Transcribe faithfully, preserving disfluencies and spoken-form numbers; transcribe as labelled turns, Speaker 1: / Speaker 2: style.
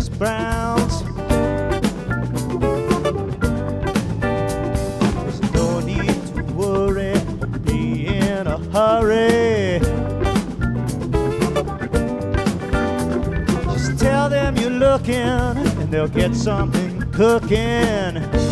Speaker 1: Miss Brown's. There's no need to worry or be in a hurry. Just tell them you're looking and they'll get something cooking.